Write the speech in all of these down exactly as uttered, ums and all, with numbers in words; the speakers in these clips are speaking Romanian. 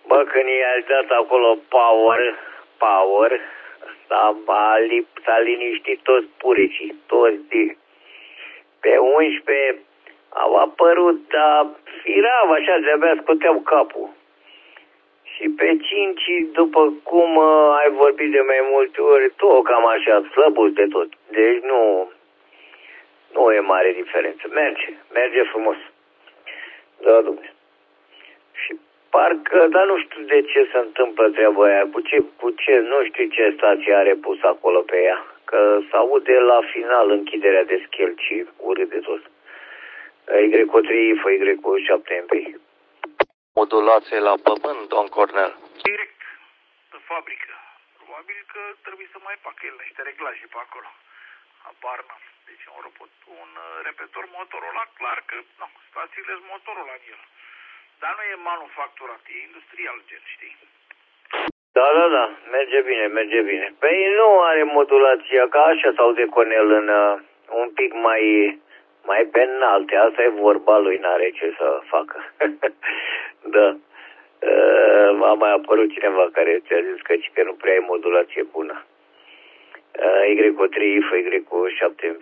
Bă, când i-a dat acolo power, power, s-a, s-a liniștit toți puricii, toți de, pe unsprezece au apărut, dar firav așa, de-abia scoteau capul. Și pe cinci, după cum uh, ai vorbit de mai multe ori, tot cam așa, slăbuți de tot. Deci nu, nu e mare diferență. Merge, merge frumos. Da, domnule. Și parcă, dar nu știu de ce se întâmplă treaba aia, cu ce, cu ce, nu știu ce stație are pus acolo pe ea, că s-aude la final închiderea de schelci, urât de tot. Y cu trei F, Y cu șapte M P. Modulație la pământ, domn Cornel. Direct de fabrică. Probabil că trebuie să mai facă el niște reglaje pe acolo. Apar n-am. Deci un, robot, un repetor Motorola, clar că nu, stațiile sunt Motorola în el. Dar nu e manufacturat, e industrial gen, știi? Da, da, da, merge bine, merge bine. Păi nu are modulația, ca așa sau de Cornel în uh, un pic mai, mai pe înalte. Asta e vorba lui, n-are ce să facă. Da. Uh, a mai apărut cineva care ți-a zis că, că nu prea ai modulație bună. Uh, Y cu trei F, Y cu șapte M P.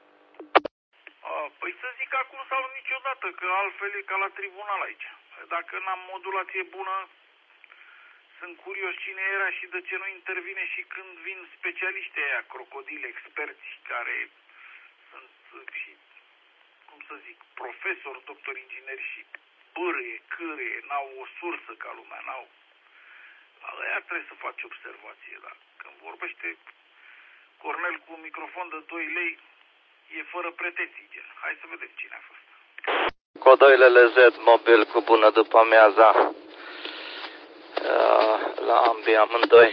Păi să zic acum sau niciodată, că altfel e ca la tribunal aici. Dacă n-am modulație bună, sunt curios cine era și de ce nu intervine și când vin specialiștii aia, crocodili, experți, care sunt și, cum să zic, profesori, doctori, ingineri și bârâie, cârâie, n-au o sursă ca lumea, n-au. La aia trebuie să faci observație, dar când vorbește Cornel cu un microfon de doi lei, e fără pretenții, gen. Hai să vedem cine a fost. Codoi L Z mobil cu bună după amiaza. La ambii amândoi.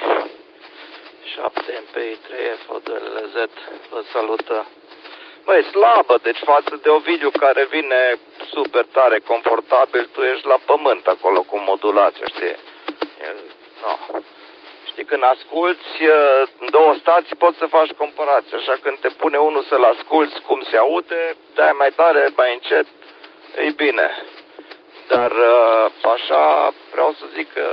șapte M P trei F doi L Z vă salută. Băi, slabă, deci față de Ovidiu care vine super tare, confortabil, tu ești la pământ acolo cu modulația, știi? No. Știi, când asculți două stații poți să faci comparație, așa când te pune unul să-l asculți cum se aude, dai mai tare, mai încet, e bine. Dar așa vreau să zic că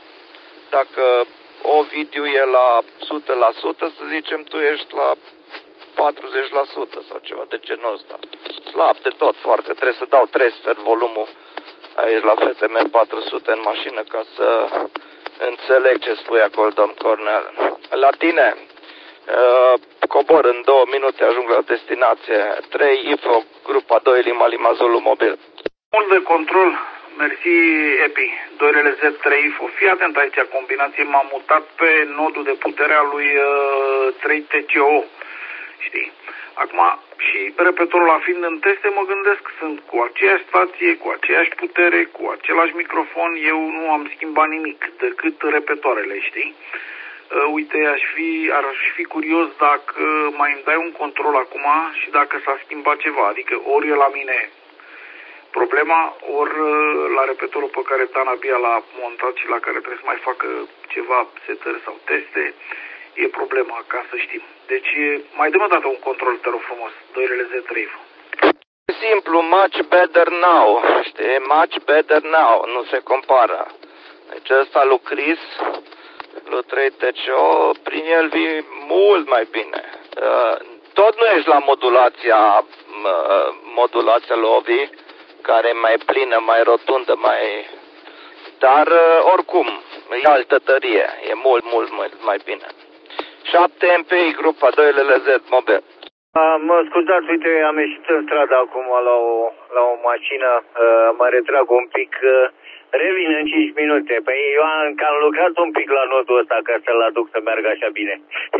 dacă Ovidiu e la o sută la sută, să zicem, tu ești la patruzeci la sută sau ceva de genul ăsta. Slab de tot foarte, trebuie să dau trei sfert volumul aici la F T M patru sute în mașină ca să înțeleg ce spui acolo, domn Cornel. La tine, uh, cobor în două minute, ajung la destinație. trei info, grupa doi, Lima Lima Zulu mobil. Mult de control, mersi Epi, doi R L Z trei info. Fii atent aici, combinație, m-am mutat pe nodul de putere al lui uh, trei T C O. Știi? Acum, și repetorul la fiind în teste, mă gândesc, sunt cu aceeași stație, cu aceeași putere, cu același microfon, eu nu am schimbat nimic decât repetoarele, știi? Uh, uite, aș fi, ar fi curios dacă mai îmi dai un control acum și dacă s-a schimbat ceva, adică ori e la mine problema, ori uh, la repetorul pe care Dan abia l-a montat și la care trebuie să mai facă ceva setări sau teste, e problema, ca să știm. Deci, mai dăm o dată un control, te rog frumos, doi R L Z trei. Simplu, much better now, știi, much better now, nu se compară. Deci ăsta lui Chris, lui trei T C O, prin el vii mult mai bine. Tot nu ești la modulația, modulația lui Ovi, care e mai plină, mai rotundă, mai... Dar, oricum, e altă tărie, e mult, mult, mult mai bine. șapte M P I, grupa doi L L Z, mobil. Mă scuzați, uite, am ieșit în stradă acum la o, la o mașină, mă retrag un pic, revin în cinci minute. Păi eu am cam lucrat un pic la nodul ăsta ca să-l aduc să meargă așa bine.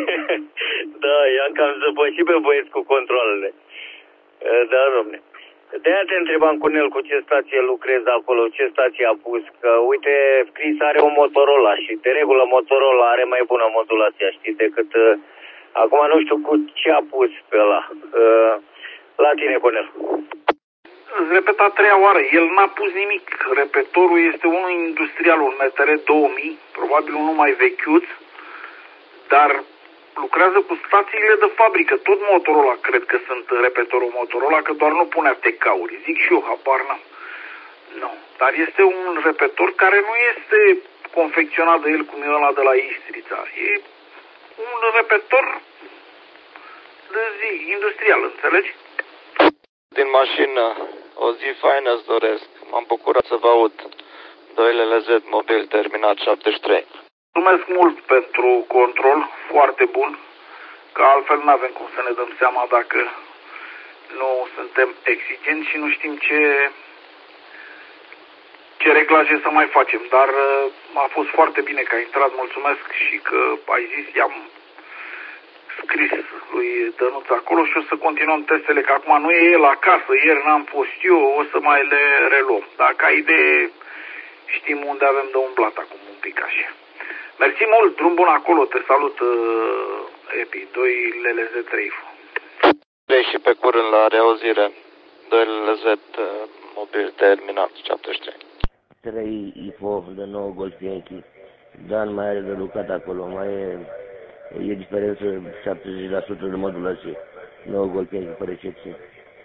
Da, i-am cam zăpășit pe băieți cu controlele. Da, domne. De-aia te întrebam, Cornel, cu ce stație lucrezi acolo, ce stație a pus, că, uite, Chris are o Motorola și, de regulă, Motorola are mai bună modulația, știi, decât, uh, acum nu știu cu ce a pus pe ăla. Uh, la tine, Cornel. Îți repet a treia oară, el n-a pus nimic, repetorul este unul industrial, un M T R două mii, probabil unul mai vechiuț, dar lucrează cu stațiile de fabrică, tot Motorola, cred că sunt repetorul Motorola, că doar nu punea T K-uri. Zic și eu, habar n-am. Nu, dar este un repetor care nu este confecționat de el cum e ăla de la Istrița. E un repetor de zi, industrial, înțelegi? Din mașină, o zi faină îți doresc. M-am bucurat să vă aud. doi L L Z mobil terminat șaptezeci și trei. Mulțumesc mult pentru control, foarte bun, că altfel nu avem cum să ne dăm seama dacă nu suntem exigenți și nu știm ce, ce reglaje să mai facem. Dar a fost foarte bine că ai intrat, mulțumesc și că ai zis, i-am scris lui Dănuț acolo și o să continuăm testele, că acum nu e el acasă, ieri n-am fost eu, o să mai le reluăm. Dacă ai idee, știm unde avem de umblat acum un pic așa. Mersi mult, drum bun acolo, te salut, uh, Epi, doi L L Z trei. Și pe curând la reauzire, doi L L Z uh, mobil terminat șaptezeci și trei. trei I F O de nouă Golf Yankee. Dan mai are de lucrat acolo, mai e, e diferență șaptezeci la sută de modulație. nouă Golf Yankee fără excepție.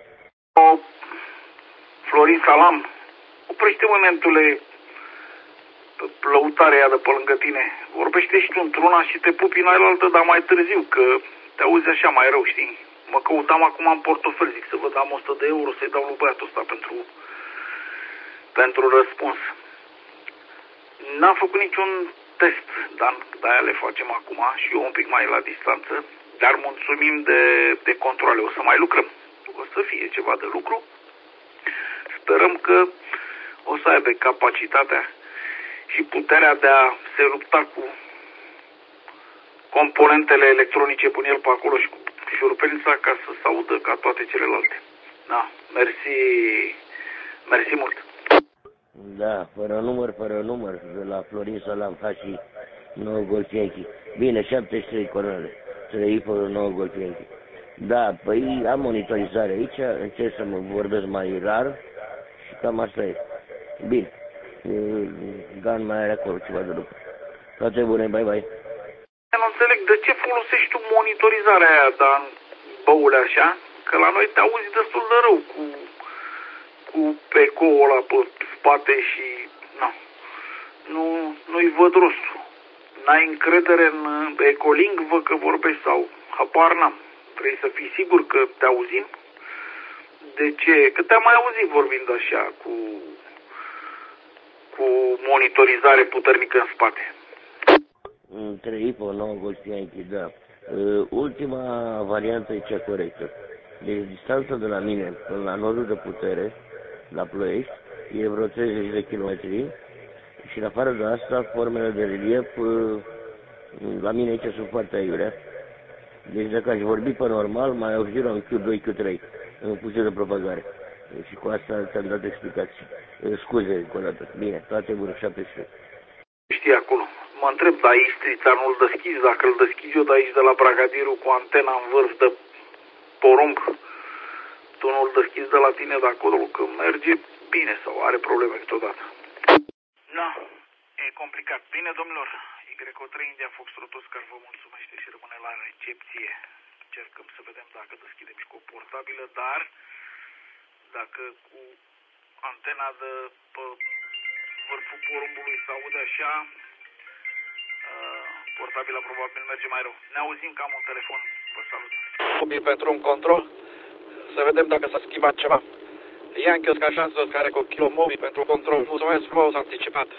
Florin Salam, oprește momentule plăutarea aia de pe lângă tine. Vorbește și tu într-una și te pupi în aia, dar mai târziu, că te auzi așa mai rău, știi? Mă căutam acum în portofel, zic să vă dau o sută de euro să-i dau lui băiatul ăsta pentru, pentru răspuns. N-am făcut niciun test, dar de-aia le facem acum și eu un pic mai la distanță, dar mulțumim de, de controle, o să mai lucrăm. O să fie ceva de lucru. Sperăm că o să aibă capacitatea și puterea de a se lupta cu componentele electronice, pune el pe acolo și cu șurupelnița ca să se audă ca toate celelalte. Da, mersi, mersi mult. Da, fără număr, fără număr, de la Florin Salam, H și nouă Golf Yankee. Bine, șaptezeci și trei coronele, trei I F O nouă Golf Yankee. Da, păi am monitorizare aici, încerc să mă vorbesc mai rar și cam asta e. Bine. Dan mai are acolo ceva de lucru. Toate bune, bye bye. Nu înțeleg de ce folosești tu monitorizarea aia, Dan, băule așa, că la noi te auzi destul de rău cu, cu eco-ul ăla pe spate și na, nu, nu-i văd rostul. N-ai încredere în Ecolink, văd că vorbești sau habar n-am. Trebuie să fii sigur că te auzim. De ce? Că te-am mai auzit vorbind așa cu... cu monitorizare puternică în spate. trei I F O nouă Golf Yankee, da. Uh, ultima variantă e cea corectă. Deci distanța de la mine până la nodul de putere, la Ploiești, e vreo treizeci de kilometri și în afară de asta, formele de relief uh, la mine aici sunt foarte aiurea. Deci dacă aș vorbi pe normal, mai auzit la un Q doi, Q trei în funcție de propagare. Și cu asta ți-am dat explicații. Scuze, încă o dată. Bine, toate bune, șaptesprezece. Știi acolo. Mă întreb, dar Istrița nu-l deschizi? Dacă îl deschizi eu de aici, de la Bragadiru, cu antena în vârf de porumb, tu nu-l deschizi de la tine de acolo, că merge bine sau are probleme câteodată. Da, e complicat. Bine, domnilor, Y O trei India Foxtrot Oscar vă mulțumește și rămâne la recepție. Încercăm să vedem dacă deschidem și cu o portabilă, dar dacă cu antena de pe vârful porumbului se aude așa, uh, portabila probabil merge mai rău. Ne auzim că am un telefon. Vă salut. Pentru un control, să vedem dacă s-a schimbat ceva. Yankee ca șansă care cu kilomobil pentru control. Mulțumesc frumos anticipat.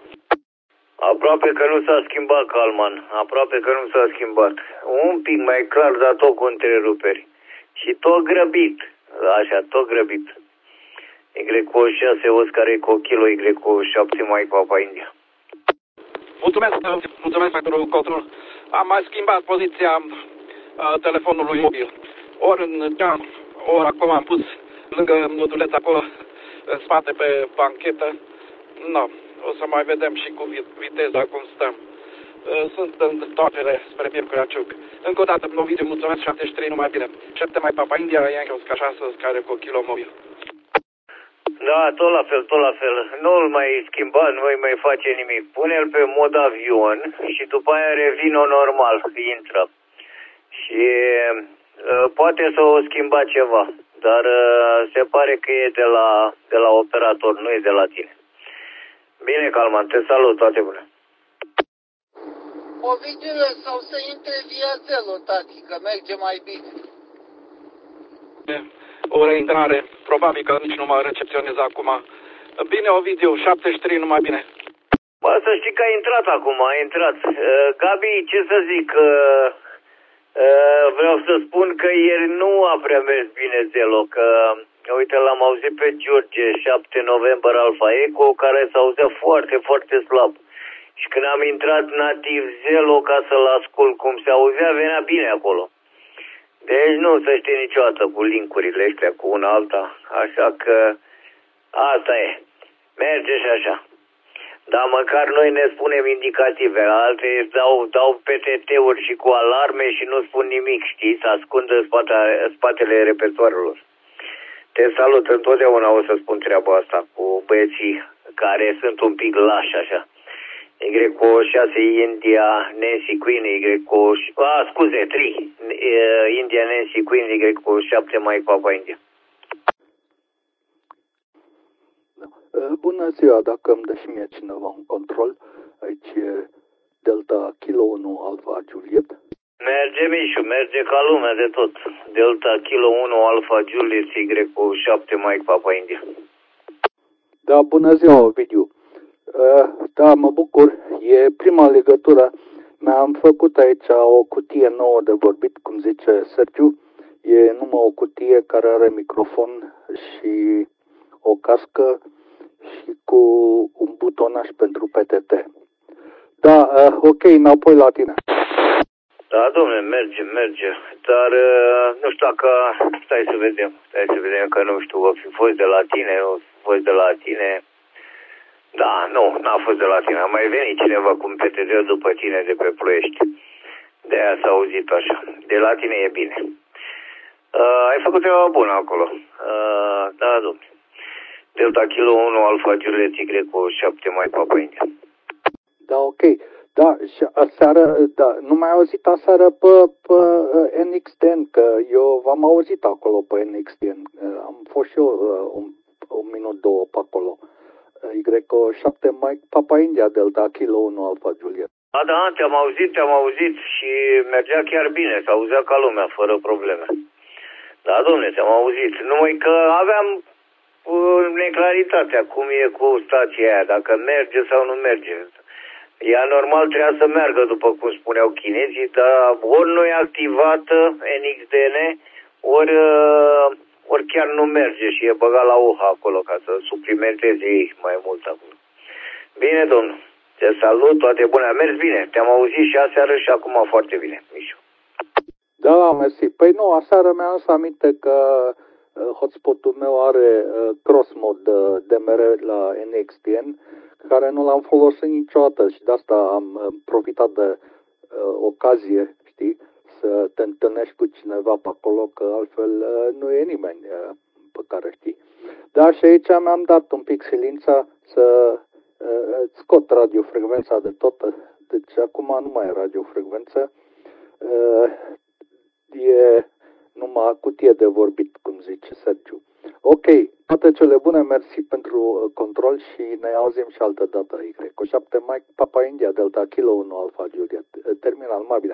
Aproape că nu s-a schimbat, Calman. Aproape că nu s-a schimbat. Un pic mai clar, dar tot cu întreruperi. Și tot grăbit. Așa, tot grăbit. Y O șase Oscar Eco Kilo, Y O șapte Mike Papa India. Mulțumesc, mulțumesc pentru control. Am mai schimbat poziția uh, telefonului mobil. Ori în geam, ori acum am pus lângă moduleț acolo, în spate pe banchetă. No, o să mai vedem și cu viteza cum stăm. Uh, sunt în întoarcere spre Piercuraciuc. Încă o dată, Novidiu, mulțumesc, șaptezeci și trei, numai bine. șapte mai Papa India, Yankee Oscar șase, care cu kilo mobil. Da, tot la fel, tot la fel. Nu-l mai schimba, nu mai face nimic. Pune-l pe mod avion și după aia revină normal, intră. Și uh, poate să o schimba ceva. dar uh, se pare că e de la, de la operator, nu e de la tine. Bine, Calman, te salut, toate bune. Ovidiule, sau să intre via Zelo, tati, că merge mai bine. O reintrare, probabil că nici nu mă recepționez acum. Bine, Ovidiu, șaptezeci și trei, numai bine. Bă, să știi că a intrat acum, a intrat. Uh, Gabi, ce să zic, uh, uh, vreau să spun că ieri nu a prea mers bine Zelo, că, uite, l-am auzit pe George, șapte noiembrie Alfa Eco, care s-auzea foarte, foarte slab. Și când am intrat nativ Zelo ca să-l ascult cum se auzea, venea bine acolo. Deci nu să știi niciodată cu linkurile astea, cu una alta, așa că asta e, merge și așa. Dar măcar noi ne spunem indicative, alte dau, dau P T T-uri și cu alarme și nu spun nimic, știi, să ascundă în spate, spatele repertoarelor. Te salut, întotdeauna o să spun treaba asta cu băieții care sunt un pic lași așa. Y cu șase India Nancy Queen, Y cu... A, scuze, trei. India Nancy Queen, Y cu șapte Mike Papa India. Bună ziua, dacă îmi dă și mie cineva un control, aici e Delta Kilo unu Alpha Juliet. Merge, Mișu, merge ca lumea de tot. Delta Kilo unu Alpha Juliet, Y cu șapte Mike Papa India. Da, bună ziua, Ovidiu. Da, mă bucur. E prima legătură. Mi-am făcut aici o cutie nouă de vorbit, cum zice Sergiu. E numai o cutie care are microfon și o cască și cu un butonaș pentru P T T. Da, ok, înapoi la tine. Da, domnule, merge, merge. Dar nu știu dacă... Stai să vedem. Stai să vedem că nu știu, o fi fost de la tine, o fi fost de la tine... Da, nu, n-a fost de la tine. A mai venit cineva cu un P T T după tine de pe Ploiești. De-aia s-a auzit așa. De la tine e bine. Uh, ai făcut ceva bună acolo. Uh, da, domnule. Delta Kilo unu Alpha Juliet Y cu șapte Mike Papa India. Da, ok. Da, și aseară, da, nu mai auzit aseară pe, pe N X T N, că eu v-am auzit acolo pe N X T N. Am fost și eu un, un minut, două pe acolo. Y șapte Mike Papa India Delta Kilo unu Alpha Juliet. Da, da, te-am auzit, te-am auzit și mergea chiar bine, se auzea ca lumea, fără probleme. Da, domne, te-am auzit. Numai că aveam uh, neclaritatea cum e cu stația aia, dacă merge sau nu merge. Ea normal trebuia să meargă, după cum spuneau chinezii, dar ori nu e activată N X D N, ori... Uh, ori chiar nu merge și e băgat la uha acolo ca să suplimenteze ei mai mult acolo. Bine, domnul. Te salut, toate bune. A mers bine. Te-am auzit și aseară și acum foarte bine, Mișu. Da, da, mersi. Păi nu, aseară mi-am adus aminte că uh, hotspotul meu are uh, cross mode uh, D M R la N X T N, care nu l-am folosit niciodată și de asta am uh, profitat de uh, ocazie, știi? Să te întâlnești cu cineva pe acolo, că altfel uh, nu e nimeni uh, pe care știi. Da, și aici mi-am dat un pic silința să uh, scot radiofrecvența de tot. Deci acum nu mai e radiofrecvență. Uh, e numai cutie de vorbit, cum zice Sergiu. Ok, toate cele bune, mersi pentru control și ne auzim și altă dată. Y șapte Mike Papa India Delta Kilo unu Alpha Juliet. Terminal, mai bine.